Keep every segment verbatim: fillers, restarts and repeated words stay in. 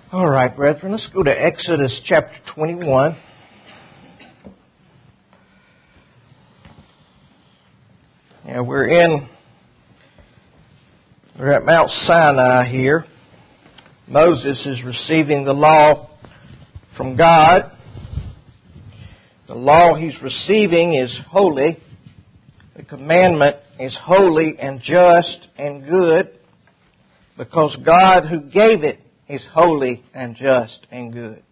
All right, brethren, let's go to Exodus chapter twenty-one. Yeah, we're in, we're at Mount Sinai here. Moses is receiving the law from God. The law he's receiving is holy. The commandment is holy and just and good because God who gave it is holy and just and good.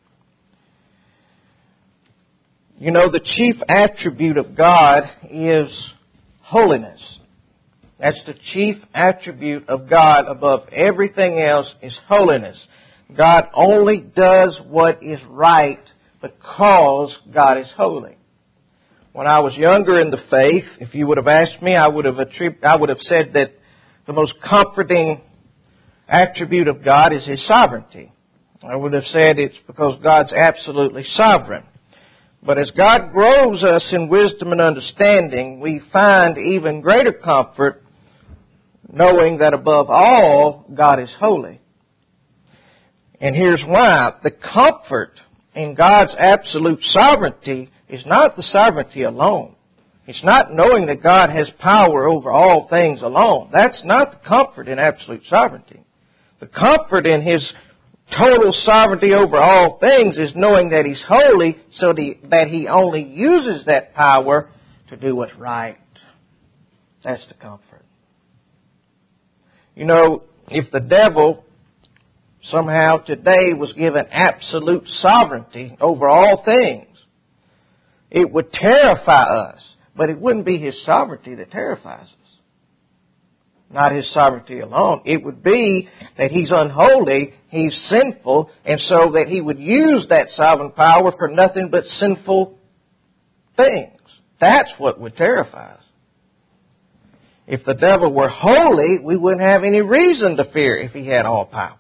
You know, the chief attribute of God is holiness. That's the chief attribute of God above everything else is holiness. God only does what is right because God is holy. When I was younger in the faith, if you would have asked me, I would have attrib- I would have said that the most comforting attribute of God is His sovereignty. I would have said it's because God's absolutely sovereign. But as God grows us in wisdom and understanding, we find even greater comfort knowing that above all, God is holy. And here's why. The comfort in God's absolute sovereignty is not the sovereignty alone. It's not knowing that God has power over all things alone. That's not the comfort in absolute sovereignty. The comfort in His total sovereignty over all things is knowing that He's holy so that He only uses that power to do what's right. That's the comfort. You know, if the devil somehow today was given absolute sovereignty over all things, it would terrify us. But it wouldn't be his sovereignty that terrifies us. Not his sovereignty alone. It would be that he's unholy, he's sinful, and so that he would use that sovereign power for nothing but sinful things. That's what would terrify us. If the devil were holy, we wouldn't have any reason to fear if he had all power.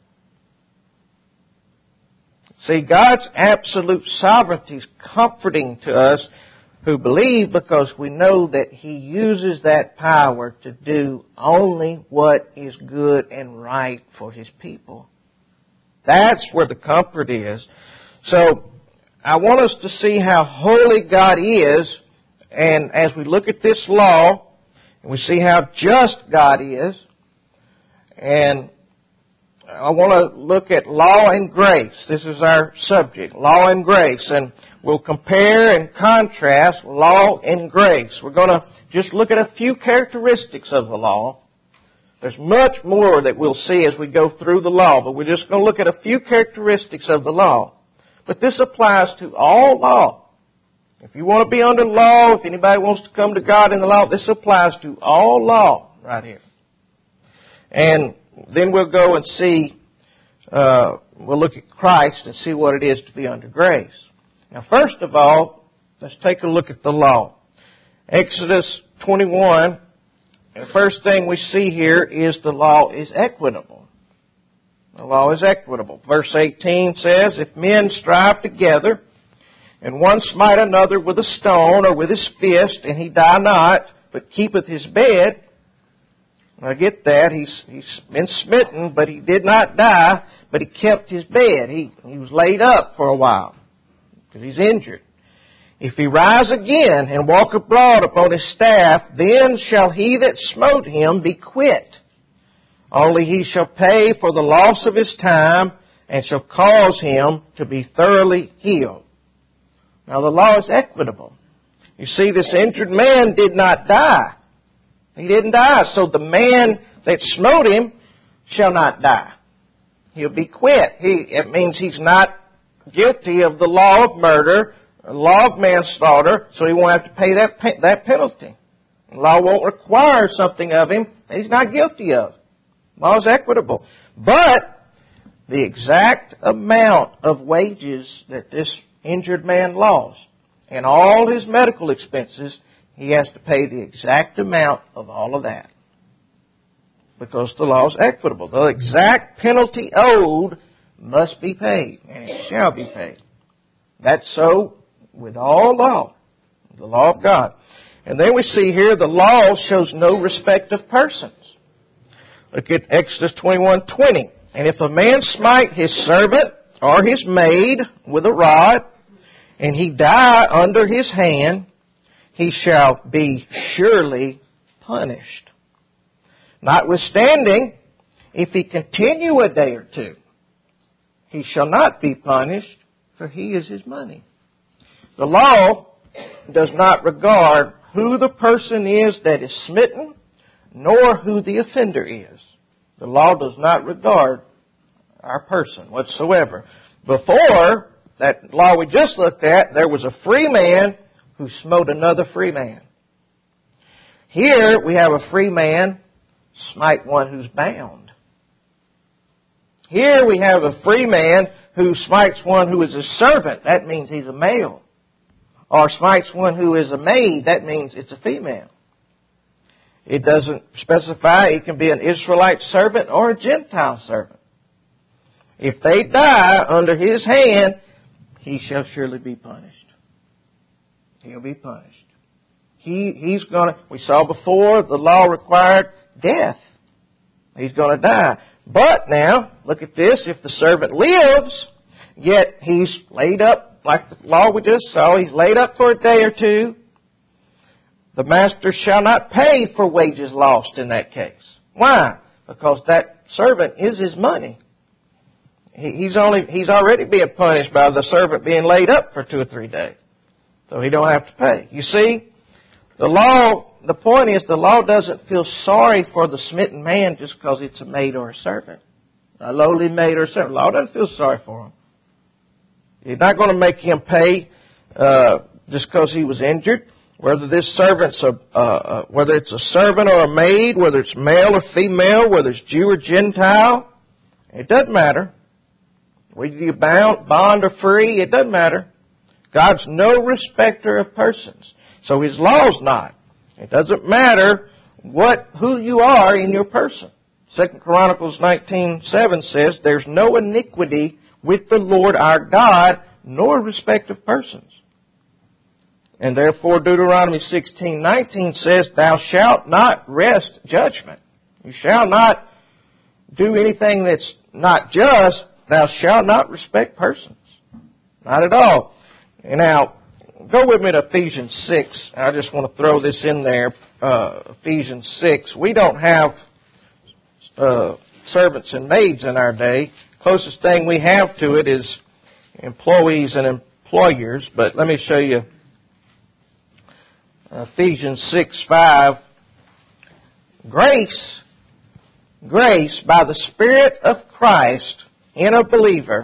See, God's absolute sovereignty is comforting to us who believe because we know that He uses that power to do only what is good and right for His people. That's where the comfort is. So, I want us to see how holy God is, and as we look at this law, and we see how just God is, and I want to look at law and grace. This is our subject, law and grace. And we'll compare and contrast law and grace. We're going to just look at a few characteristics of the law. There's much more that we'll see as we go through the law, but we're just going to look at a few characteristics of the law. But this applies to all law. If you want to be under law, if anybody wants to come to God in the law, this applies to all law right here. And then we'll go and see, uh, we'll look at Christ and see what it is to be under grace. Now, first of all, let's take a look at the law. Exodus twenty-one, the first thing we see here is the law is equitable. The law is equitable. Verse eighteen says, if men strive together, and one smite another with a stone or with his fist, and he die not, but keepeth his bed. I get that. He's, he's been smitten, but he did not die, but he kept his bed. He, he was laid up for a while because he's injured. If he rise again and walk abroad upon his staff, then shall he that smote him be quit. Only he shall pay for the loss of his time and shall cause him to be thoroughly healed. Now the law is equitable. You see, this injured man did not die. He didn't die, so the man that smote him shall not die. He'll be quit. He, it means he's not guilty of the law of murder, the law of manslaughter, so he won't have to pay that that penalty. The law won't require something of him that he's not guilty of. The law is equitable. But the exact amount of wages that this injured man lost and all his medical expenses, he has to pay the exact amount of all of that. Because the law is equitable. The exact penalty owed must be paid, and it shall be paid. That's so with all law, the law of God. And then we see here the law shows no respect of persons. Look at Exodus twenty-one twenty. And if a man smite his servant or his maid with a rod, and he die under his hand, he shall be surely punished. Notwithstanding, if he continue a day or two, he shall not be punished, for he is his money. The law does not regard who the person is that is smitten, nor who the offender is. The law does not regard our person whatsoever. Before that law we just looked at, there was a free man who smote another free man. Here we have a free man smite one who's bound. Here we have a free man who smites one who is a servant. That means he's a male. Or smites one who is a maid. That means it's a female. It doesn't specify. It can be an Israelite servant or a Gentile servant. If they die under his hand, he shall surely be punished. He'll be punished. He, he's going to, we saw before, the law required death. He's going to die. But now, look at this. If the servant lives, yet he's laid up, like the law we just saw, he's laid up for a day or two, the master shall not pay for wages lost in that case. Why? Because that servant is his money. He, he's only, he's already being punished by the servant being laid up for two or three days. So he don't have to pay. You see, the law, the point is the law doesn't feel sorry for the smitten man just because it's a maid or a servant. A lowly maid or a servant. The law doesn't feel sorry for him. You're not going to make him pay uh, just because he was injured. Whether this servant's a, uh, whether it's a servant or a maid, whether it's male or female, whether it's Jew or Gentile, it doesn't matter. Whether you're bound, bond or free, it doesn't matter. God's no respecter of persons. So His law's not. It doesn't matter what, who you are in your person. Second Chronicles nineteen seven says, there's no iniquity with the Lord our God, nor respect of persons. And therefore Deuteronomy sixteen nineteen says, thou shalt not wrest judgment. You shall not do anything that's not just. Thou shalt not respect persons. Not at all. And now, go with me to Ephesians six. I just want to throw this in there. Uh, Ephesians six. We don't have uh, servants and maids in our day. Closest thing we have to it is employees and employers. But let me show you Ephesians six five. Grace, grace by the Spirit of Christ in a believer,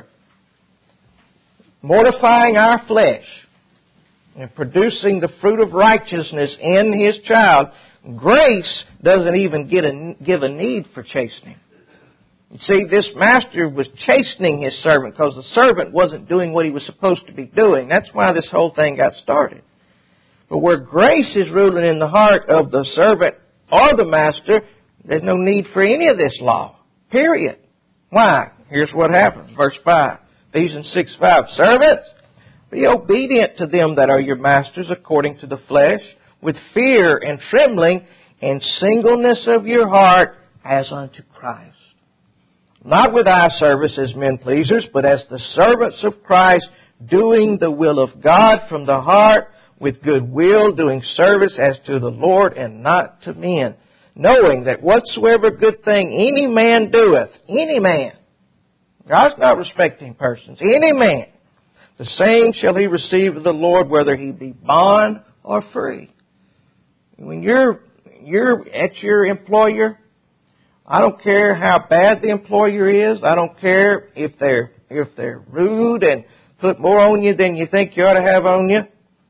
mortifying our flesh and producing the fruit of righteousness in his child. Grace doesn't even get a, give a need for chastening. You see, this master was chastening his servant because the servant wasn't doing what he was supposed to be doing. That's why this whole thing got started. But where grace is ruling in the heart of the servant or the master, there's no need for any of this law. Period. Why? Here's what happens. Verse five. Ephesians six five. Servants, be obedient to them that are your masters according to the flesh, with fear and trembling and singleness of your heart as unto Christ. Not with eye service as men pleasers, but as the servants of Christ, doing the will of God from the heart, with good will, doing service as to the Lord and not to men, knowing that whatsoever good thing any man doeth, any man, God's not respecting persons, any man, the same shall he receive of the Lord, whether he be bond or free. When you're you're at your employer, I don't care how bad the employer is. I don't care if they're if they're rude and put more on you than you think you ought to have on you.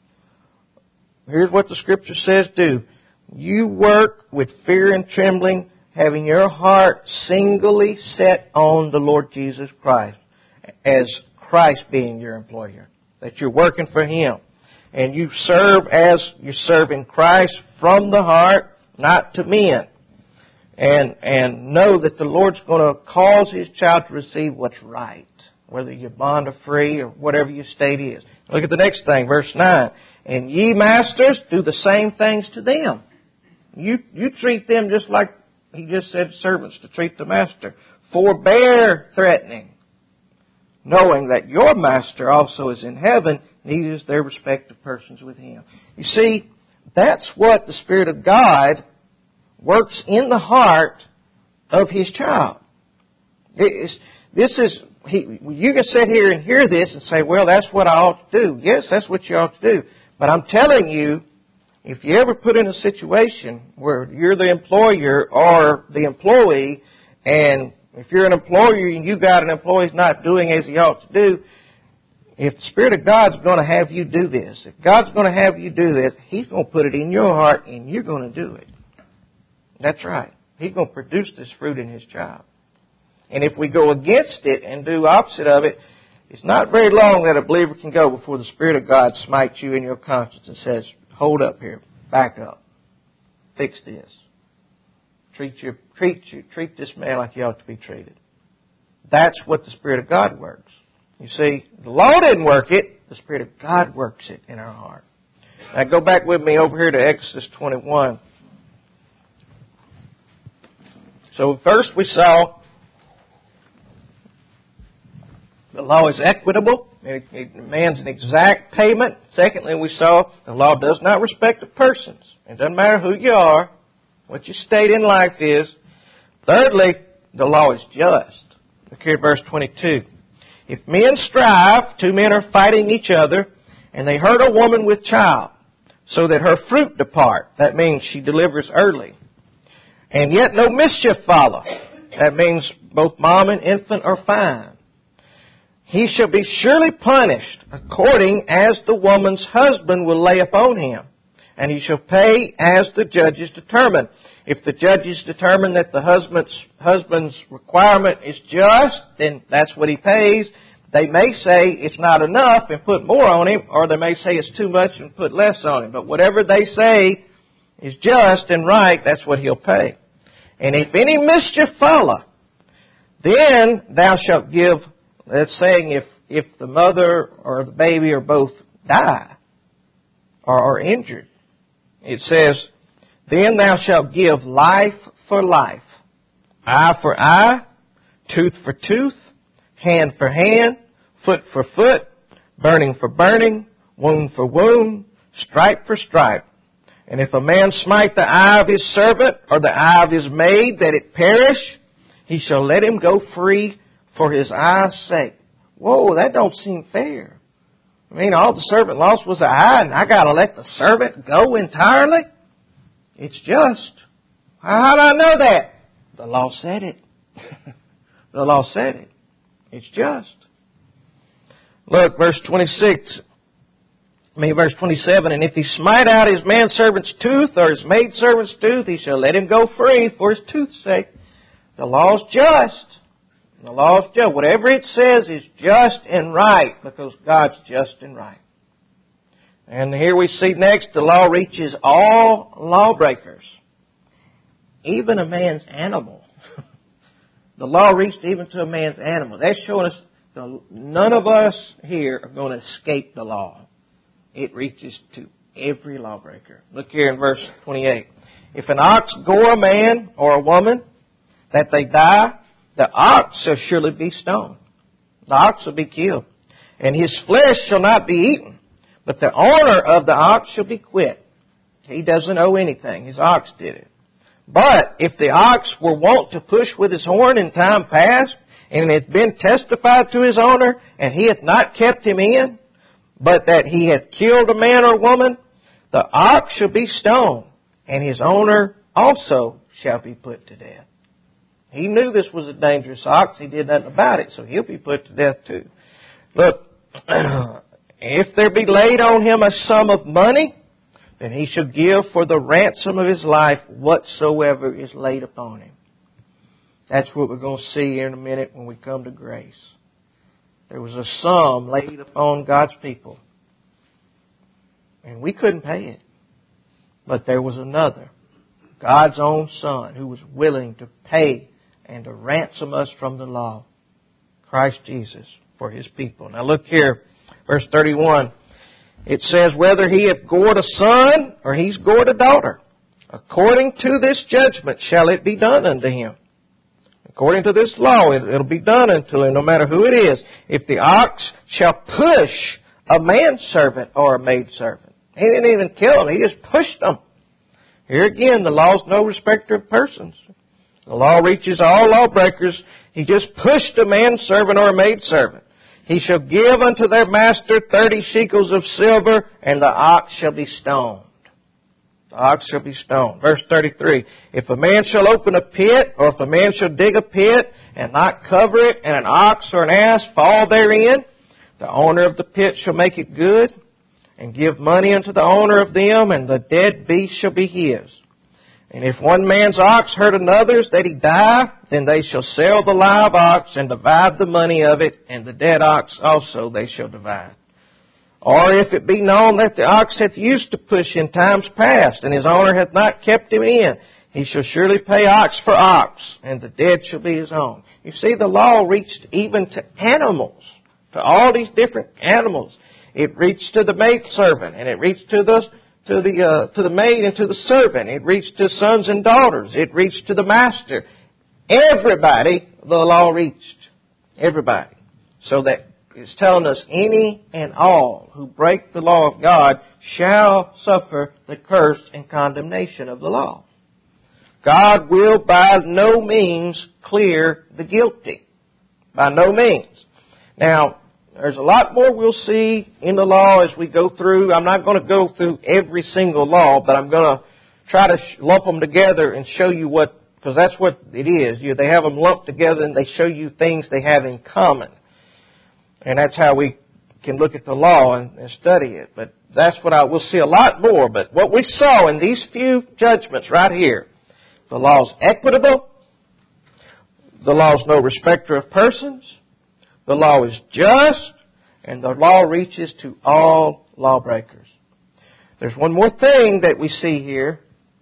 Here's what the Scripture says do. You work with fear and trembling, having your heart singly set on the Lord Jesus Christ, as Christ being your employer, that you're working for Him. And you serve as you're serving Christ from the heart, not to men. And and know that the Lord's going to cause His child to receive what's right, whether you're bond or free or whatever your state is. Look at the next thing, verse nine. And ye masters, do the same things to them. You you treat them just like He just said servants to treat the master. forbear threatening, knowing that your master also is in heaven, neither is their respective persons with him. You see, that's what the Spirit of God works in the heart of His child. It's, this is, he, you can sit here and hear this and say, well, that's what I ought to do. Yes, that's what you ought to do. But I'm telling you, if you ever put in a situation where you're the employer or the employee, and if you're an employer and you got an employee who's not doing as he ought to do, if the Spirit of God's going to have you do this, if God's going to have you do this, He's going to put it in your heart and you're going to do it. That's right. He's going to produce this fruit in His child. And if we go against it and do opposite of it, it's not very long that a believer can go before the Spirit of God smites you in your conscience and says, hold up here, back up, fix this. Treat you, treat you, treat this man like he ought to be treated. That's what the Spirit of God works. You see, the law didn't work it, the Spirit of God works it in our heart. Now go back with me over here to Exodus twenty-one. So first we saw the law is equitable. It demands an exact payment. Secondly, we saw the law does not respect the persons. It doesn't matter who you are, what your state in life is. Thirdly, the law is just. Look here at verse twenty-two. If men strive, two men are fighting each other, and they hurt a woman with child, so that her fruit depart. That means she delivers early. And yet no mischief follow. That means both mom and infant are fine. He shall be surely punished according as the woman's husband will lay upon him, and he shall pay as the judges determine. If the judges determine that the husband's, husband's requirement is just, then that's what he pays. They may say it's not enough and put more on him, or they may say it's too much and put less on him. But whatever they say is just and right, that's what he'll pay. And if any mischief follow, then thou shalt give. That's saying if, if the mother or the baby or both die or are injured, it says, then thou shalt give life for life, eye for eye, tooth for tooth, hand for hand, foot for foot, burning for burning, wound for wound, stripe for stripe. And if a man smite the eye of his servant or the eye of his maid that it perish, he shall let him go free for his eye's sake. Whoa, that don't seem fair. I mean, all the servant lost was an eye, and I got to let the servant go entirely? It's just. How do I know that? The law said it. The law said it. It's just. Look, verse twenty-six. I mean, verse twenty-seven. And if he smite out his manservant's tooth or his maidservant's tooth, he shall let him go free for his tooth's sake. The law's just. The law is just. Whatever it says is just and right because God's just and right. And here we see next the law reaches all lawbreakers, even a man's animal. The law reached even to a man's animal. That's showing us the, none of us here are going to escape the law. It reaches to every lawbreaker. Look here in verse twenty-eight. If an ox gore a man or a woman, that they die, the ox shall surely be stoned. The ox will be killed. And his flesh shall not be eaten, but the owner of the ox shall be quit. He doesn't owe anything. His ox did it. But if the ox were wont to push with his horn in time past, and it hath been testified to his owner, and he hath not kept him in, but that he hath killed a man or woman, the ox shall be stoned, and his owner also shall be put to death. He knew this was a dangerous ox. He did nothing about it, so he'll be put to death too. Look, if there be laid on him a sum of money, then he shall give for the ransom of his life whatsoever is laid upon him. That's what we're going to see here in a minute when we come to grace. There was a sum laid upon God's people, and we couldn't pay it. But there was another, God's own Son, who was willing to pay and to ransom us from the law, Christ Jesus, for His people. Now look here, verse thirty-one. It says, whether he hath gored a son or he's gored a daughter, according to this judgment shall it be done unto him. According to this law, it, it'll be done unto him, no matter who it is. If the ox shall push a manservant or a maidservant. He didn't even kill them. He just pushed them. Here again, the law's no respecter of persons. The law reaches all lawbreakers. He just pushed a manservant or a maidservant. He shall give unto their master thirty shekels of silver, and the ox shall be stoned. The ox shall be stoned. Verse thirty-three, if a man shall open a pit, or if a man shall dig a pit, and not cover it, and an ox or an ass fall therein, the owner of the pit shall make it good, and give money unto the owner of them, and the dead beast shall be his. And if one man's ox hurt another's, that he die, then they shall sell the live ox, and divide the money of it, and the dead ox also they shall divide. Or if it be known that the ox hath used to push in times past, and his owner hath not kept him in, he shall surely pay ox for ox, and the dead shall be his own. You see, the law reached even to animals, to all these different animals. It reached to the maidservant, and it reached to the to the uh, to the maid and to the servant. It reached to sons and daughters. It reached to the master. Everybody, the law reached. Everybody. So that it's telling us any and all who break the law of God shall suffer the curse and condemnation of the law. God will by no means clear the guilty. By no means. Now, there's a lot more we'll see in the law as we go through. I'm not going to go through every single law, but I'm going to try to lump them together and show you what, because that's what it is. You, they have them lumped together and they show you things they have in common. And that's how we can look at the law and, and study it. But that's what I, we'll see a lot more. But what we saw in these few judgments right here, the law's equitable, the law's no respecter of persons, the law is just, and the law reaches to all lawbreakers. There's one more thing that we see here.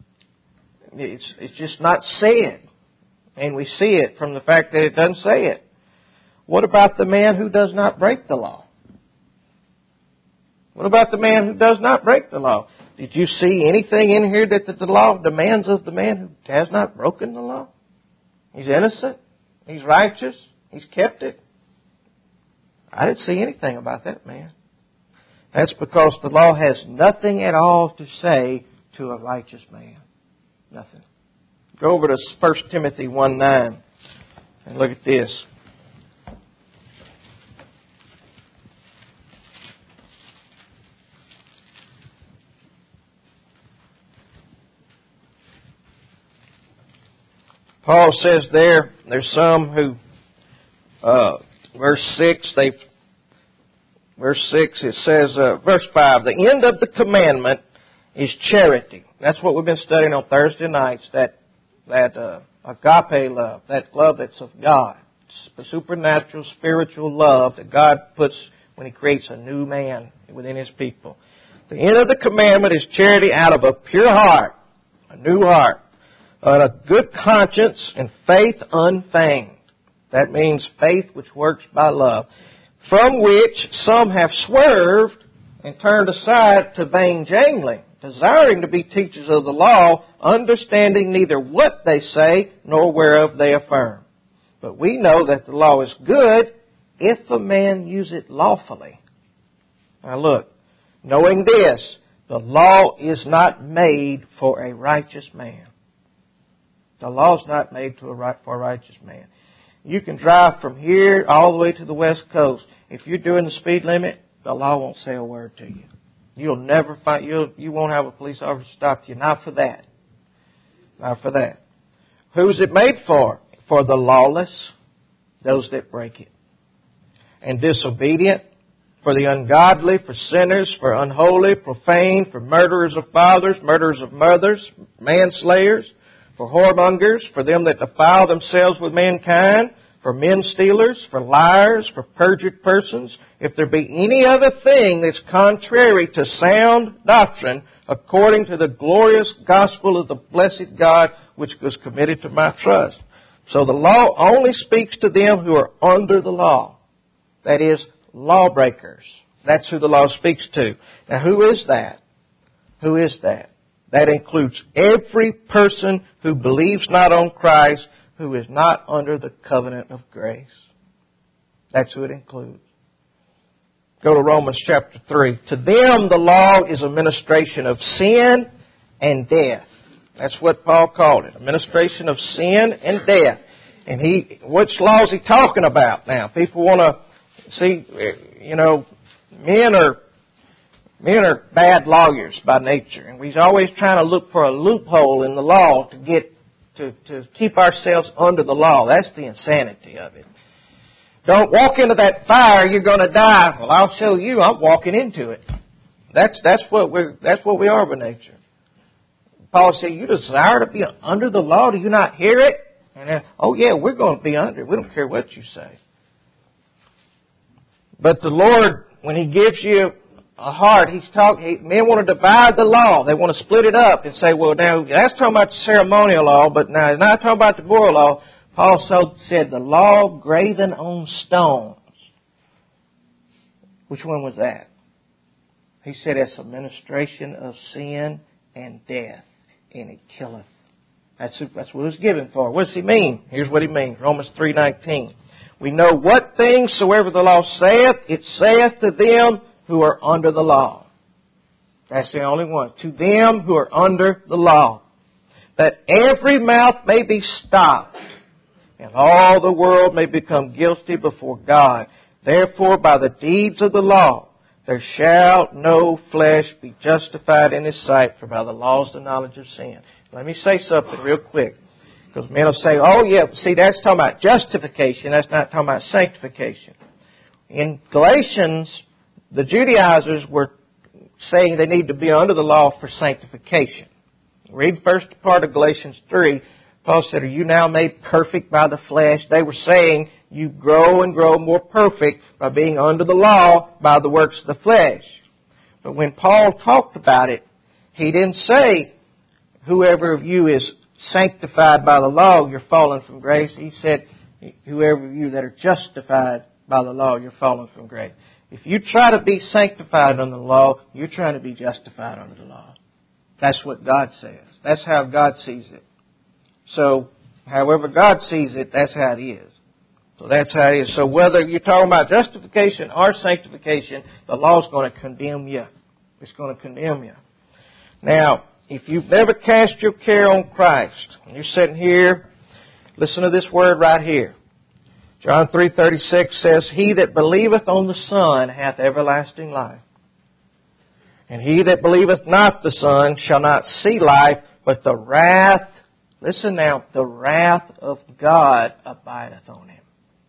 It's, it's just not said. And we see it from the fact that it doesn't say it. What about the man who does not break the law? What about the man who does not break the law? Did you see anything in here that the law demands of the man who has not broken the law? He's innocent. He's righteous. He's kept it. I didn't see anything about that man. That's because the law has nothing at all to say to a righteous man. Nothing. Go over to First Timothy one nine and look at this. Paul says there, there's some who, uh, verse six, they, verse six, it says, uh, verse five, the end of the commandment is charity. That's what we've been studying on Thursday nights, that, that, uh, agape love, that love that's of God. It's supernatural, spiritual love that God puts when He creates a new man within His people. The end of the commandment is charity out of a pure heart, a new heart, and a good conscience and faith unfeigned. That means faith which works by love, from which some have swerved and turned aside to vain jangling, desiring to be teachers of the law, understanding neither what they say nor whereof they affirm. But we know that the law is good if a man use it lawfully. Now look, knowing this, the law is not made for a righteous man. The law is not made to a right, for a righteous man. You can drive from here all the way to the West Coast. If you're doing the speed limit, the law won't say a word to you. You'll never find, you'll, you won't have a police officer stop you. Not for that. Not for that. Who's it made for? For the lawless, those that break it. And disobedient, for the ungodly, for sinners, for unholy, profane, for murderers of fathers, murderers of mothers, manslayers, for whoremongers, for them that defile themselves with mankind, for men stealers, for liars, for perjured persons, if there be any other thing that's contrary to sound doctrine, according to the glorious gospel of the blessed God, which was committed to my trust. So the law only speaks to them who are under the law. That is, lawbreakers. That's who the law speaks to. Now, who is that? Who is that? That includes every person who believes not on Christ, who who is not under the covenant of grace. That's who it includes. Go to Romans chapter three. To them the law is a ministration of sin and death. That's what Paul called it, a ministration of sin and death. And he, which law is he talking about now? People want to see, you know, men are men are bad lawyers by nature, and we're always trying to look for a loophole in the law to get to to keep ourselves under the law. That's the insanity of it. Don't walk into that fire, you're going to die. Well, I'll show you. I'm walking into it. That's that's what we're that's what we are by nature. Paul said, "You desire to be under the law. Do you not hear it?" And then, oh yeah, we're going to be under. We don't care what you say. But the Lord, when He gives you a heart, He's talking. Men want to divide the law. They want to split it up and say, "Well, now that's talking about the ceremonial law, but now it's not talking about the moral law." Paul so said the law graven on stones. Which one was that? He said it's a ministration of sin and death, and it killeth. That's, that's what it was given for. What does he mean? Here's what he means. Romans three nineteen. We know what things soever the law saith, it saith to them who are under the law. That's the only one. To them who are under the law. That every mouth may be stopped, and all the world may become guilty before God. Therefore, by the deeds of the law, there shall no flesh be justified in His sight, for by the law is the knowledge of sin. Let me say something real quick. Because men will say, oh yeah, see that's talking about justification, that's not talking about sanctification. In Galatians, the Judaizers were saying they need to be under the law for sanctification. Read the first part of Galatians three. Paul said, are you now made perfect by the flesh? They were saying you grow and grow more perfect by being under the law by the works of the flesh. But when Paul talked about it, he didn't say whoever of you is sanctified by the law, you're fallen from grace. He said whoever of you that are justified by the law, you're fallen from grace. If you try to be sanctified under the law, you're trying to be justified under the law. That's what God says. That's how God sees it. So, however God sees it, that's how it is. So that's how it is. So whether you're talking about justification or sanctification, the law's going to condemn you. It's going to condemn you. Now, if you've never cast your care on Christ, and you're sitting here, listen to this word right here. John three thirty-six says, he that believeth on the Son hath everlasting life. And he that believeth not the Son shall not see life, but the wrath, listen now, the wrath of God abideth on him.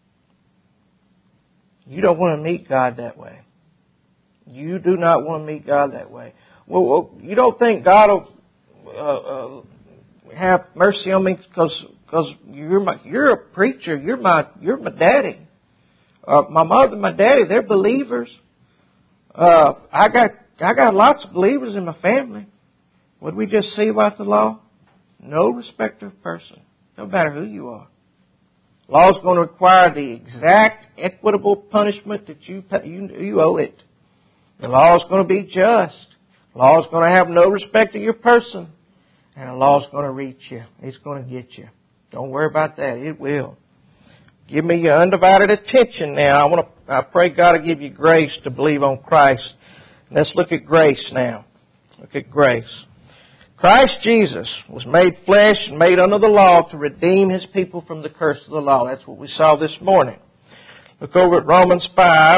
You don't want to meet God that way. You do not want to meet God that way. Well, you don't think God will uh, uh, have mercy on me because because you're my you're a preacher. You're my you're my daddy. Uh, my mother, and my daddy, they're believers. Uh, I got I got lots of believers in my family. What did we just see about the law? No respecter of person, no matter who you are. Law is going to require the exact equitable punishment that you you, you owe it. The law is going to be just. The law is going to have no respect of your person. And the law is going to reach you. It's going to get you. Don't worry about that. It will. Give me your undivided attention now. I want to. I pray God to give you grace to believe on Christ. Let's look at grace now. Look at grace. Christ Jesus was made flesh and made under the law to redeem His people from the curse of the law. That's what we saw this morning. Look over at Romans five.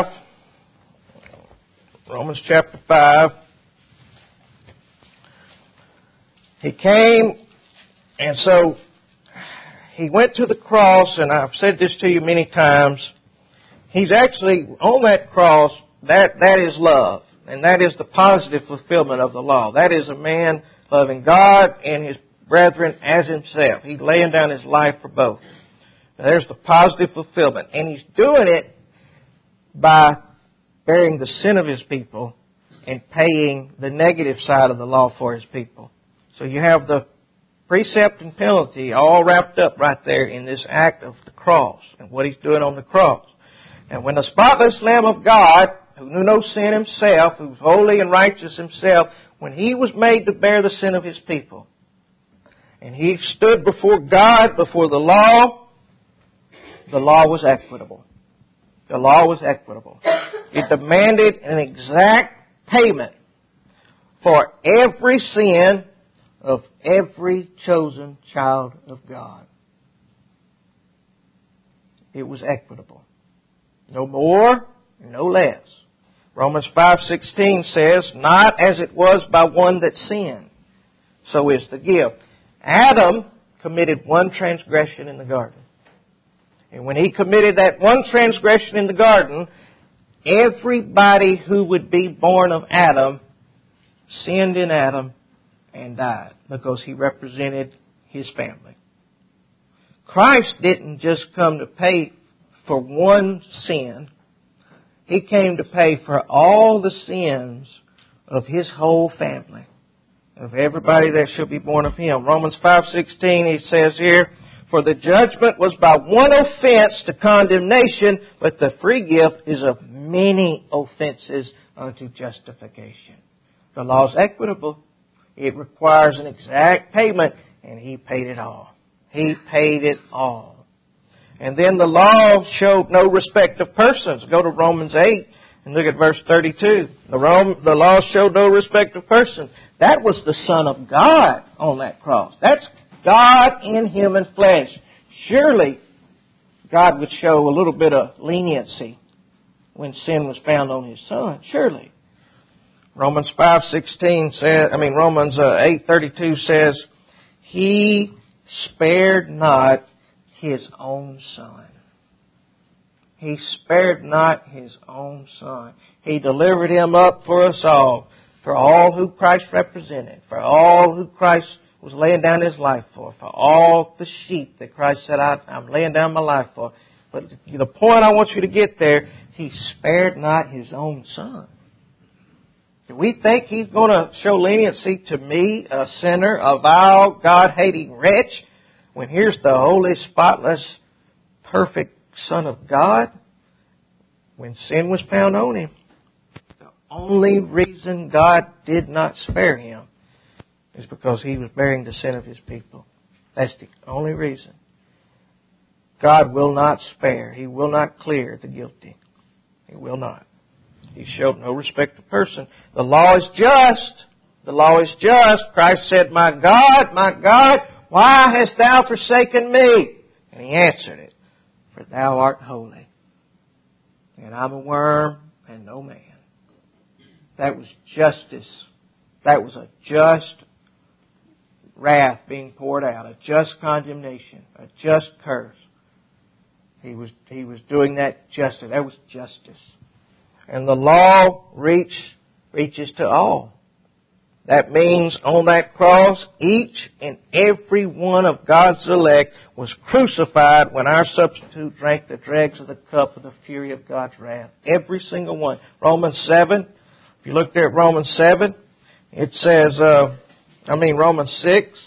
Romans chapter five. He came, and so He went to the cross, and I've said this to you many times. He's actually, on that cross, that, that is love. And that is the positive fulfillment of the law. That is a man loving God and his brethren as himself. He's laying down his life for both. Now, there's the positive fulfillment. And he's doing it by bearing the sin of his people and paying the negative side of the law for his people. So you have the precept and penalty all wrapped up right there in this act of the cross and what He's doing on the cross. And when the spotless Lamb of God, who knew no sin Himself, who was holy and righteous Himself, when He was made to bear the sin of His people, and he stood before God, before the law, the law was equitable. The law was equitable. It demanded an exact payment for every sin of every chosen child of God. It was equitable. No more, no less. Romans five sixteen says, not as it was by one that sinned, so is the gift. Adam committed one transgression in the garden. And when he committed that one transgression in the garden, everybody who would be born of Adam sinned in Adam and died because he represented his family. Christ didn't just come to pay for one sin. He came to pay for all the sins of His whole family, of everybody that shall be born of Him. Romans five sixteen, he says here, for the judgment was by one offense to condemnation, but the free gift is of many offenses unto justification. The law is equitable. It requires an exact payment, and He paid it all. He paid it all. And then the law showed no respect of persons. Go to Romans eight and look at verse thirty-two. The, Rome, the law showed no respect of persons. That was the Son of God on that cross. That's God in human flesh. Surely God would show a little bit of leniency when sin was found on His Son. Surely. Romans five sixteen says, I mean Romans uh, eight thirty-two says, He spared not His own Son. He spared not His own Son. He delivered Him up for us all, for all who Christ represented, for all who Christ was laying down His life for, for all the sheep that Christ said, I, I'm laying down my life for. But the point I want you to get there, He spared not His own Son. Do we think He's going to show leniency to me, a sinner, a vile, God-hating wretch, when here's the holy, spotless, perfect Son of God? When sin was found on Him, the only reason God did not spare Him is because He was bearing the sin of His people. That's the only reason. God will not spare. He will not clear the guilty. He will not. He showed no respect of person. The law is just. The law is just. Christ said, my God, my God, why hast thou forsaken me? And He answered it, for thou art holy, and I'm a worm and no man. That was justice. That was a just wrath being poured out, a just condemnation, a just curse. He was, he was doing that justice. That was justice. And the law reach, reaches to all. That means on that cross, each and every one of God's elect was crucified when our substitute drank the dregs of the cup of the fury of God's wrath. Every single one. Romans seven, if you look there at Romans seven, it says, uh, I mean Romans six,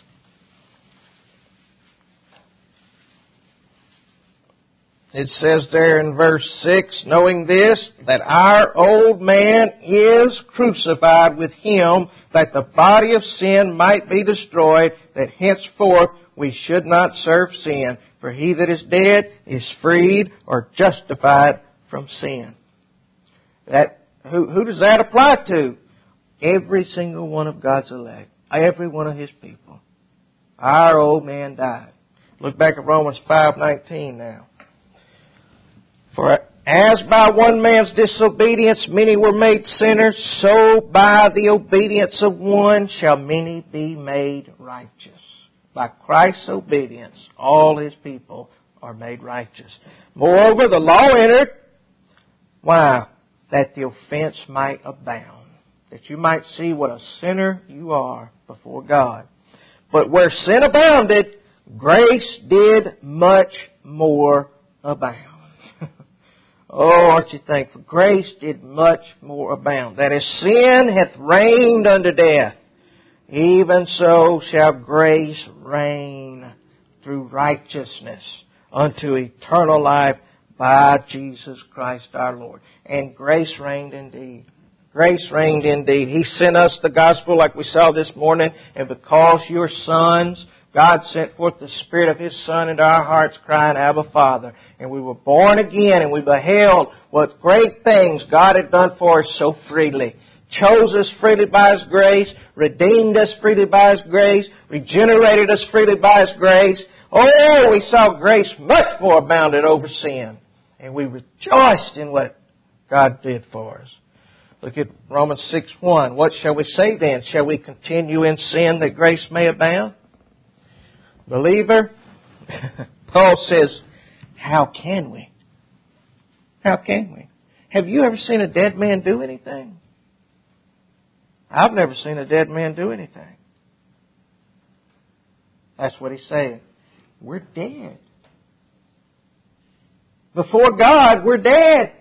it says there in verse six, knowing this, that our old man is crucified with Him, that the body of sin might be destroyed, that henceforth we should not serve sin. For he that is dead is freed or justified from sin. That who, who does that apply to? Every single one of God's elect. Every one of His people. Our old man died. Look back at Romans five nineteen now. For as by one man's disobedience many were made sinners, so by the obedience of one shall many be made righteous. By Christ's obedience, all His people are made righteous. Moreover, the law entered. Why? That the offense might abound. That you might see what a sinner you are before God. But where sin abounded, grace did much more abound. Oh, aren't you thankful? Grace did much more abound. That as sin hath reigned unto death, even so shall grace reign through righteousness unto eternal life by Jesus Christ our Lord. And grace reigned indeed. Grace reigned indeed. He sent us the gospel like we saw this morning, and because you're sons, God sent forth the Spirit of His Son into our hearts, crying, Abba, Father. And we were born again, and we beheld what great things God had done for us so freely. Chose us freely by His grace, redeemed us freely by His grace, regenerated us freely by His grace. Oh, we saw grace much more abounded over sin. And we rejoiced in what God did for us. Look at Romans six one. What shall we say then? Shall we continue in sin that grace may abound? Believer, Paul says, how can we? How can we? Have you ever seen a dead man do anything? I've never seen a dead man do anything. That's what he's saying. We're dead. Before God, we're dead.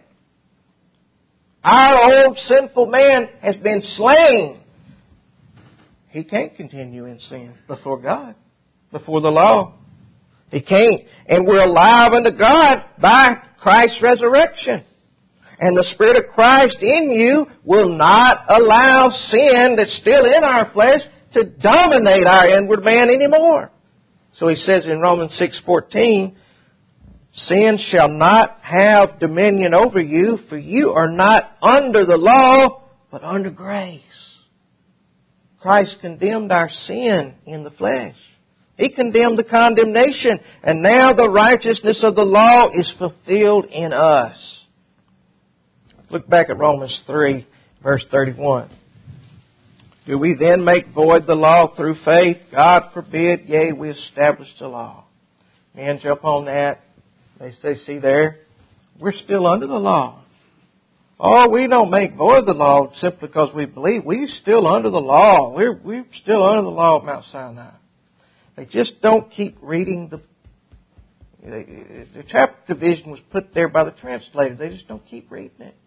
Our old sinful man has been slain. He can't continue in sin before God, before the law. He can't. And we're alive unto God by Christ's resurrection. And the Spirit of Christ in you will not allow sin that's still in our flesh to dominate our inward man anymore. So he says in Romans six fourteen, sin shall not have dominion over you, for you are not under the law, but under grace. Christ condemned our sin in the flesh. He condemned the condemnation, and now the righteousness of the law is fulfilled in us. Look back at Romans three, verse thirty-one. Do we then make void the law through faith? God forbid, yea, we establish the law. Men jump on that. They say, see there, we're still under the law. Oh, we don't make void the law simply because we believe. We're still under the law. We're, we're still under the law of Mount Sinai. They just don't keep reading the... The chapter division was put there by the translator. They just don't keep reading it.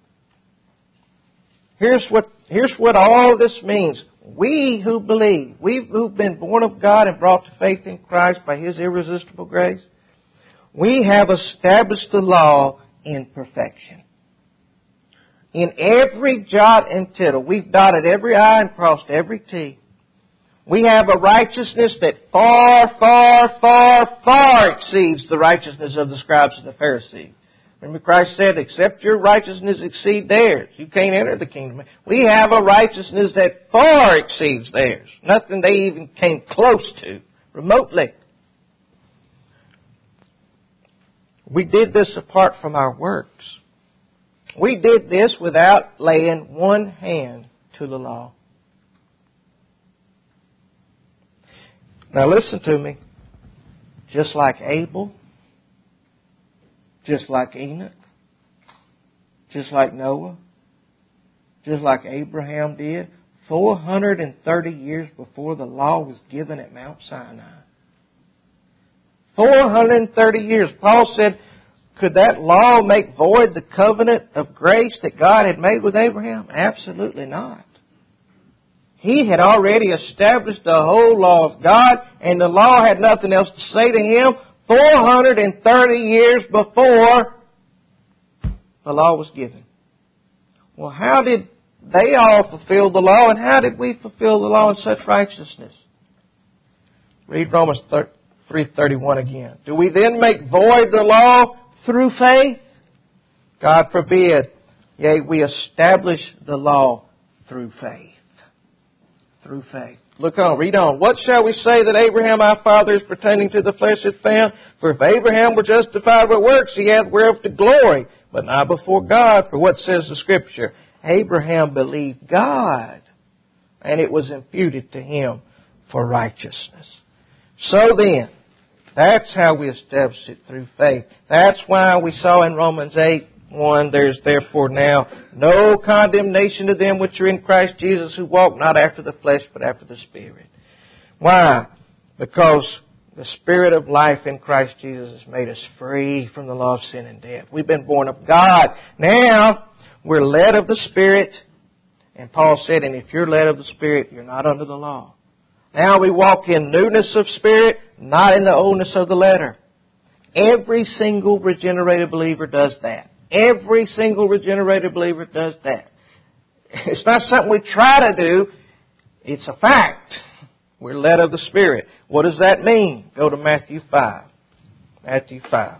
Here's what, here's what all this means. We who believe, we who've been born of God and brought to faith in Christ by His irresistible grace, we have established the law in perfection. In every jot and tittle, we've dotted every I and crossed every T. We have a righteousness that far, far, far, far exceeds the righteousness of the scribes and the Pharisees. Remember Christ said, except your righteousness exceed theirs, you can't enter the kingdom. We have a righteousness that far exceeds theirs. Nothing they even came close to, remotely. We did this apart from our works. We did this without laying one hand to the law. Now listen to me. Just like Abel, just like Enoch, just like Noah, just like Abraham did, four hundred thirty years before the law was given at Mount Sinai. four hundred thirty years. Paul said, could that law make void the covenant of grace that God had made with Abraham? Absolutely not. He had already established the whole law of God, and the law had nothing else to say to him four hundred thirty years before the law was given. Well, how did they all fulfill the law, and how did we fulfill the law in such righteousness? Read Romans three thirty-one again. Do we then make void the law through faith? God forbid. Yea, we establish the law through faith. Through faith. Look on, read on. What shall we say that Abraham our father is pertaining to the flesh hath found? For if Abraham were justified by works, he hath whereof to glory, but not before God. For what says the Scripture? Abraham believed God, and it was imputed to him for righteousness. So then, that's how we establish it, through faith. That's why we saw in Romans eight one, there's therefore now no condemnation to them which are in Christ Jesus, who walk not after the flesh, but after the Spirit. Why? Because the Spirit of life in Christ Jesus has made us free from the law of sin and death. We've been born of God. Now, we're led of the Spirit. And Paul said, and if you're led of the Spirit, you're not under the law. Now we walk in newness of spirit, not in the oldness of the letter. Every single regenerated believer does that. Every single regenerated believer does that. It's not something we try to do. It's a fact. We're led of the Spirit. What does that mean? Go to Matthew five. Matthew five.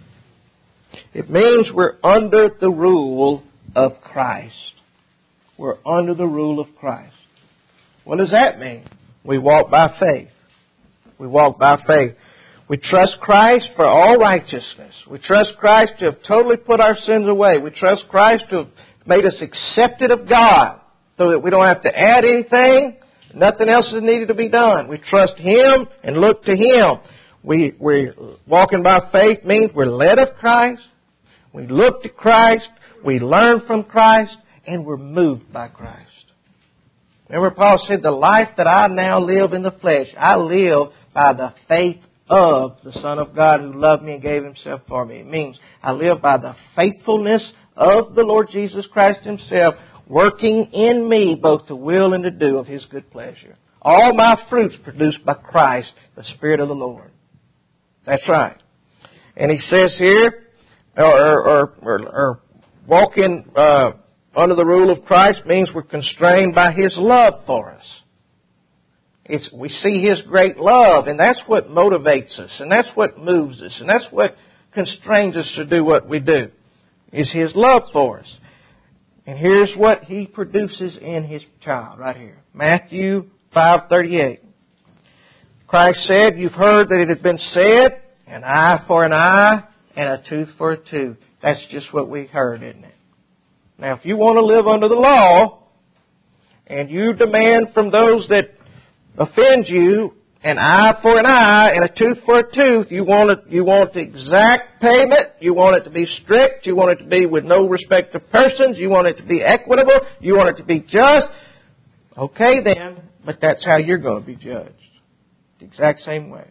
It means we're under the rule of Christ. We're under the rule of Christ. What does that mean? We walk by faith. We walk by faith. We trust Christ for all righteousness. We trust Christ to have totally put our sins away. We trust Christ to have made us accepted of God so that we don't have to add anything. Nothing else is needed to be done. We trust Him and look to Him. We, we're walking by faith means we're led of Christ. We look to Christ. We learn from Christ. And we're moved by Christ. Remember Paul said, the life that I now live in the flesh, I live by the faith of the Son of God who loved me and gave Himself for me. It means I live by the faithfulness of the Lord Jesus Christ Himself, working in me both to will and to do of His good pleasure. All my fruits produced by Christ, the Spirit of the Lord. That's right. And he says here, or, or, or, or walking uh, under the rule of Christ means we're constrained by His love for us. It's, we see His great love, and that's what motivates us, and that's what moves us, and that's what constrains us to do what we do, is His love for us. And here's what He produces in His child right here. Matthew five thirty-eight. Christ said, you've heard that it had been said, an eye for an eye and a tooth for a tooth. That's just what we heard, isn't it? Now, if you want to live under the law, and you demand from those that offend you an eye for an eye and a tooth for a tooth, you want it, you want exact payment, you want it to be strict, you want it to be with no respect of persons, you want it to be equitable, you want it to be just. Okay then, but that's how you're going to be judged. The exact same way.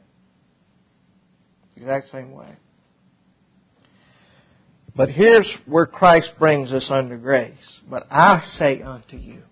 The exact same way. But here's where Christ brings us under grace. But I say unto you,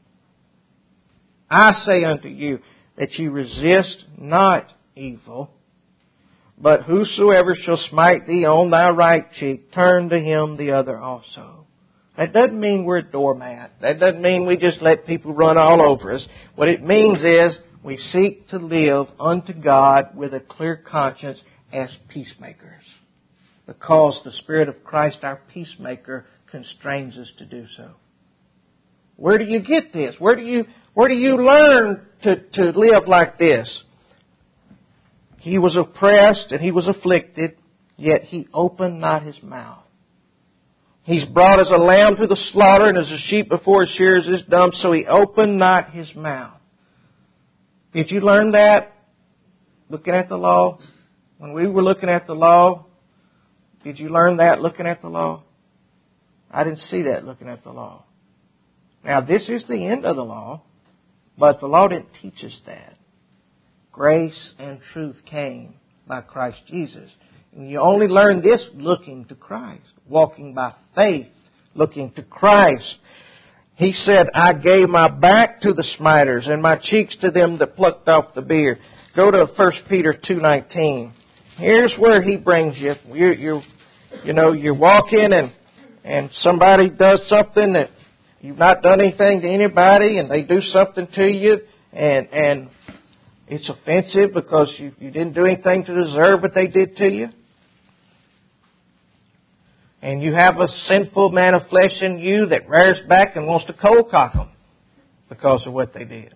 I say unto you, that you resist not evil, but whosoever shall smite thee on thy right cheek, turn to him the other also. That doesn't mean we're a doormat. That doesn't mean we just let people run all over us. What it means is we seek to live unto God with a clear conscience as peacemakers. Because the Spirit of Christ, our peacemaker, constrains us to do so. Where do you get this? Where do you where do you learn to, to live like this? He was oppressed and He was afflicted, yet He opened not His mouth. He's brought as a lamb to the slaughter, and as a sheep before his shearers is dumb, so He opened not His mouth. Did you learn that looking at the law? When we were looking at the law, did you learn that looking at the law? I didn't see that looking at the law. Now, this is the end of the law, but the law didn't teach us that. Grace and truth came by Christ Jesus. And you only learn this looking to Christ, walking by faith, looking to Christ. He said, I gave my back to the smiters and my cheeks to them that plucked off the beard. Go to First Peter two nineteen. Here's where He brings you. You're, you're, you know, you're walking and, and somebody does something that you've not done anything to anybody, and they do something to you, and and it's offensive because you, you didn't do anything to deserve what they did to you. And you have a sinful man of flesh in you that rears back and wants to cold cock them because of what they did.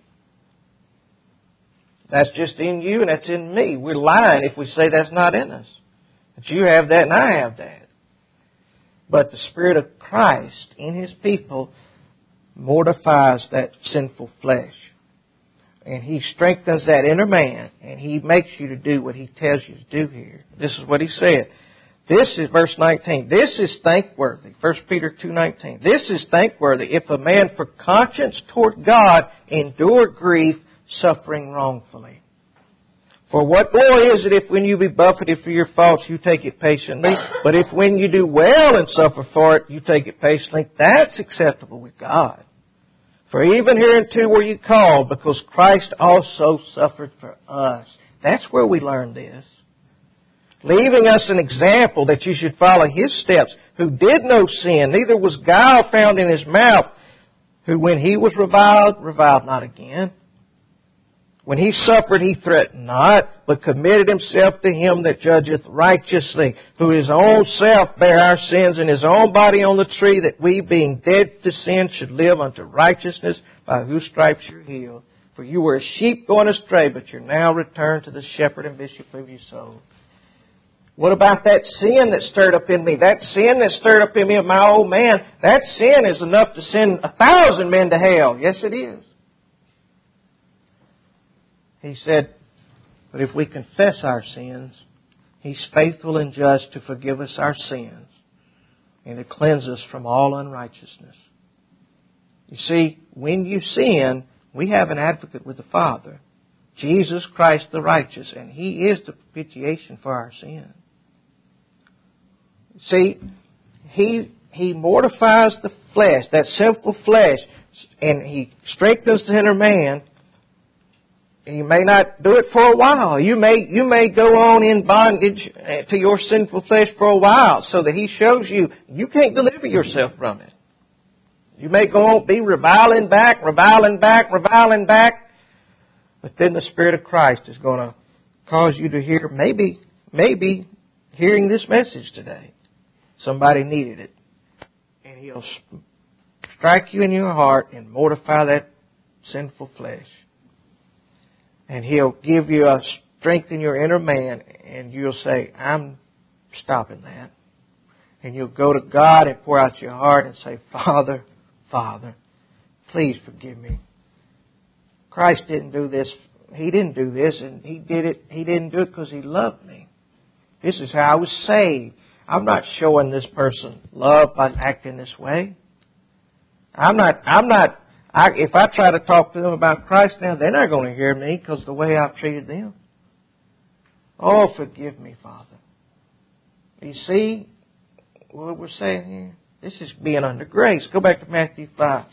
That's just in you and that's in me. We're lying if we say that's not in us. But you have that and I have that. But the Spirit of Christ in His people mortifies that sinful flesh. And He strengthens that inner man. And He makes you to do what He tells you to do here. This is what He said. This is verse nineteen. This is thankworthy. First Peter two nineteen. This is thankworthy if a man for conscience toward God endure grief, suffering wrongfully. For what glory is it if when you be buffeted for your faults you take it patiently? But if when you do well and suffer for it, you take it patiently, that's acceptable with God. For even hereunto were you called, because Christ also suffered for us. That's where we learn this. Leaving us an example that you should follow His steps, who did no sin, neither was guile found in His mouth, who when He was reviled, reviled not again. When he suffered, he threatened not, but committed himself to him that judgeth righteously, who his own self bare our sins in his own body on the tree, that we, being dead to sin, should live unto righteousness, by whose stripes you're healed. For you were a sheep going astray, but you're now returned to the shepherd and bishop of your soul. What about that sin that stirred up in me? That sin that stirred up in me of my old man, that sin is enough to send a thousand men to hell. Yes, it is. He said, but if we confess our sins, He's faithful and just to forgive us our sins and to cleanse us from all unrighteousness. You see, when you sin, we have an advocate with the Father, Jesus Christ the righteous, and He is the propitiation for our sins. See, He He mortifies the flesh, that sinful flesh, and He strengthens the inner man. You may not do it for a while. You may you may go on in bondage to your sinful flesh for a while, so that He shows you you can't deliver yourself from it. You may go on, be reviling back, reviling back, reviling back, but then the Spirit of Christ is going to cause you to hear, maybe, maybe hearing this message today. Somebody needed it. And He'll strike you in your heart and mortify that sinful flesh. And He'll give you a strength in your inner man, and you'll say, I'm stopping that. And you'll go to God and pour out your heart and say, Father, Father, please forgive me. Christ didn't do this. He didn't do this, and He did it. He didn't do it because He loved me. This is how I was saved. I'm not showing this person love by acting this way. I'm not, I'm not, I, if I try to talk to them about Christ now, they're not going to hear me because of the way I've treated them. Oh, forgive me, Father. You see what we're saying here? This is being under grace. Go back to Matthew five.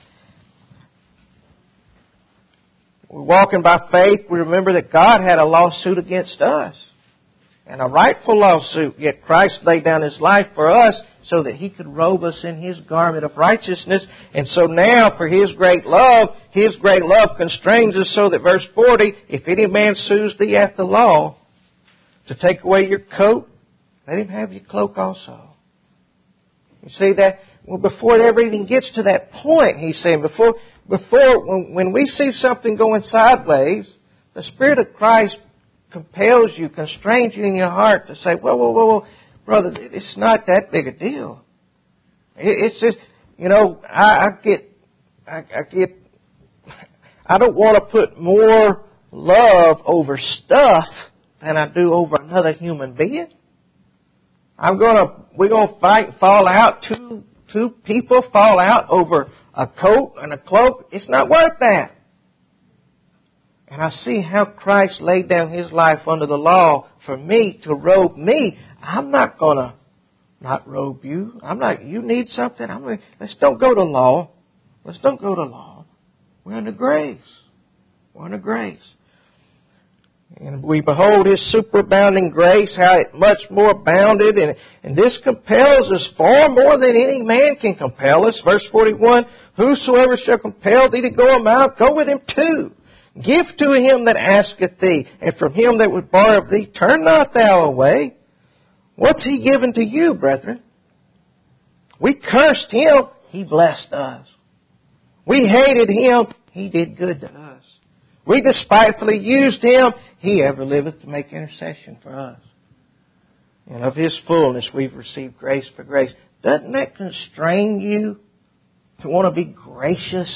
We're walking by faith. We remember that God had a lawsuit against us. And a rightful lawsuit. Yet Christ laid down His life for us so that He could robe us in His garment of righteousness. And so now, for His great love, His great love constrains us so that, verse forty, if any man sues thee at the law to take away your coat, let him have your cloak also. You see that? Well, before it ever even gets to that point, He's saying, before, before when, when we see something going sideways, the Spirit of Christ compels you, constrains you in your heart to say, whoa, whoa, whoa, whoa, brother, it's not that big a deal. It, it's just, you know, I, I get, I, I get, I don't want to put more love over stuff than I do over another human being. I'm gonna, we're gonna fight and fall out. Two, two people fall out over a coat and a cloak. It's not worth that. And I see how Christ laid down His life under the law for me to robe me. I'm not gonna not robe you. I'm not, you need something. I'm gonna, let's don't go to law. Let's don't go to law. We're under grace. We're under grace. And we behold His superabounding grace, how it much more abounded. And, and this compels us far more than any man can compel us. Verse forty-one, whosoever shall compel thee to go a mile, go with him too. Give to him that asketh thee, and from him that would borrow of thee, turn not thou away. What's He given to you, brethren? We cursed Him, He blessed us. We hated Him, He did good to us. We despitefully used Him, He ever liveth to make intercession for us. And of His fullness we've received grace for grace. Doesn't that constrain you to want to be gracious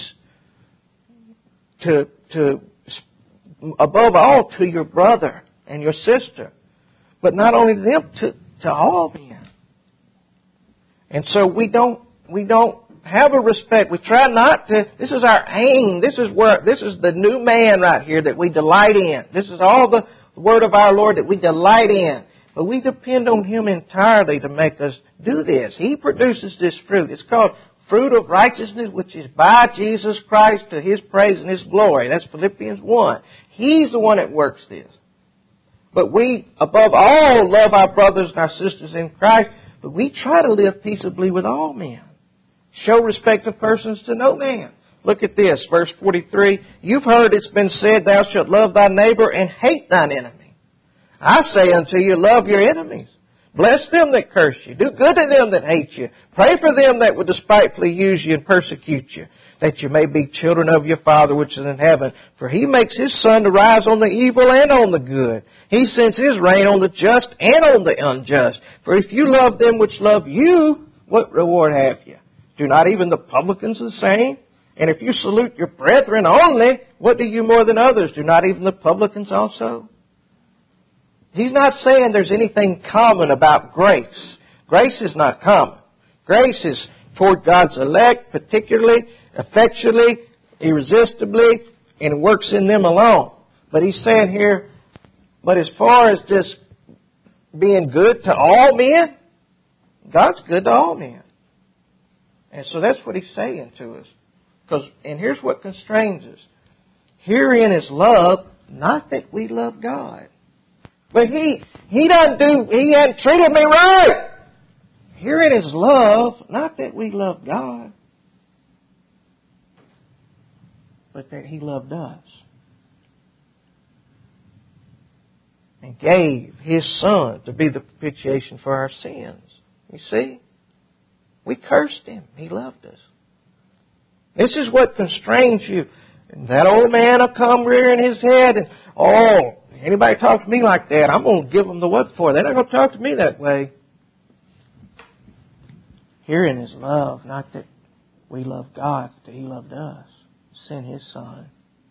to, to, above all, to your brother and your sister, but not only to them, to, to all men? And so we don't, we don't have a respect. We try not to. This is our aim. This is where, this is the new man right here that we delight in. This is all the word of our Lord that we delight in. But we depend on Him entirely to make us do this. He produces this fruit. It's called fruit of righteousness, which is by Jesus Christ to His praise and His glory. That's Philippians one. He's the one that works this. But we, above all, love our brothers and our sisters in Christ, but we try to live peaceably with all men. Show respect of persons to no man. Look at this, verse forty-three. You've heard it's been said, thou shalt love thy neighbor and hate thine enemy. I say unto you, love your enemies. Bless them that curse you. Do good to them that hate you. Pray for them that would despitefully use you and persecute you, that you may be children of your Father which is in heaven. For He makes His sun to rise on the evil and on the good. He sends His rain on the just and on the unjust. For if you love them which love you, what reward have you? Do not even the publicans the same? And if you salute your brethren only, what do you more than others? Do not even the publicans also? He's not saying there's anything common about grace. Grace is not common. Grace is toward God's elect, particularly, effectually, irresistibly, and works in them alone. But He's saying here, but as far as just being good to all men, God's good to all men. And so that's what He's saying to us. Because, and here's what constrains us. Herein is love, not that we love God. But He, He doesn't do, He hasn't treated me right. Herein is love, not that we love God, but that He loved us. And gave His Son to be the propitiation for our sins. You see? We cursed Him. He loved us. This is what constrains you. And that old man will come rearing his head and, oh, anybody talk to me like that, I'm going to give them the what for. They're not going to talk to me that way. Herein is love, not that we love God, but that He loved us. Sent His Son.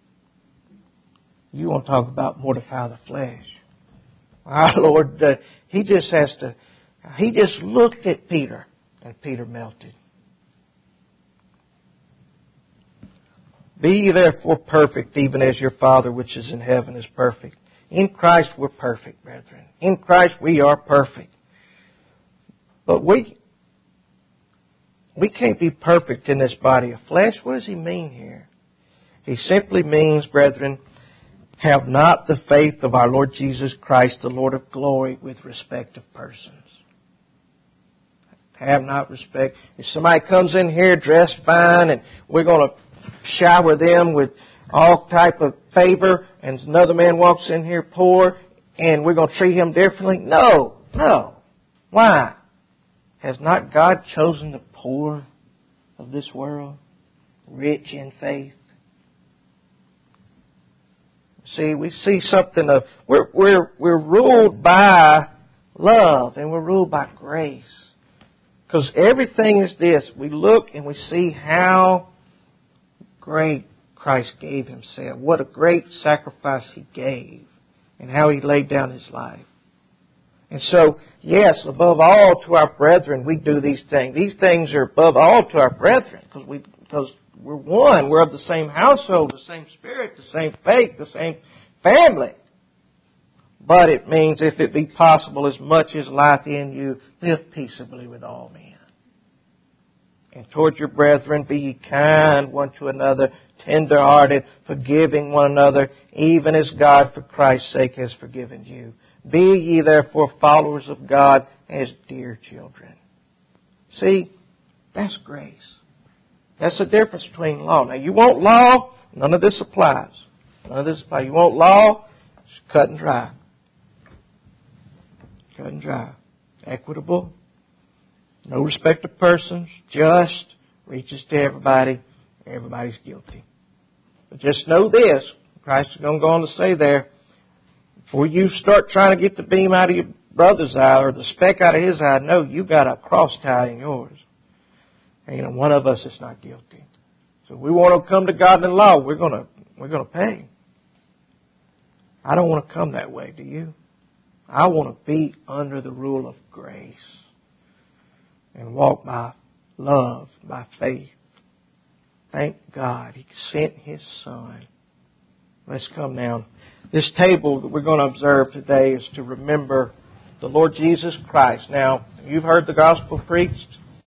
You want to talk about mortify the flesh. Our Lord, uh, He just has to, He just looked at Peter and Peter melted. Be ye therefore perfect, even as your Father which is in heaven is perfect. In Christ we're perfect, brethren. In Christ we are perfect. But we we can't be perfect in this body of flesh. What does He mean here? He simply means, brethren, have not the faith of our Lord Jesus Christ, the Lord of glory, with respect of persons. Have not respect. If somebody comes in here dressed fine and we're going to shower them with all type of favor, and another man walks in here poor, and we're going to treat him differently? No, no. Why? Has not God chosen the poor of this world, rich in faith? See, we see something of, we're, we're, we're ruled by love, and we're ruled by grace. Because everything is this. We look and we see how great Christ gave Himself. What a great sacrifice He gave. And how He laid down His life. And so, yes, above all to our brethren, we do these things. These things are above all to our brethren. Because we, because we're one. We're of the same household, the same spirit, the same faith, the same family. But it means, if it be possible, as much as lieth in you, live peaceably with all men. And toward your brethren be ye kind one to another, tender-hearted, forgiving one another, even as God for Christ's sake has forgiven you. Be ye therefore followers of God as dear children. See, that's grace. That's the difference between law. Now, you want law, none of this applies. None of this applies. You want law, it's cut and dry. Cut and dry. Equitable. No respect of persons. Just. Reaches to everybody. Everybody's guilty. But just know this. Christ is going to go on to say there, before you start trying to get the beam out of your brother's eye or the speck out of his eye, know you got a cross tie in yours. And you know, one of us is not guilty. So if we want to come to God in the law, we're going to, we're going to pay. I don't want to come that way, do you? I want to be under the rule of grace and walk by love, by faith. Thank God He sent His Son. Let's come now. This table that we're going to observe today is to remember the Lord Jesus Christ. Now, you've heard the gospel preached.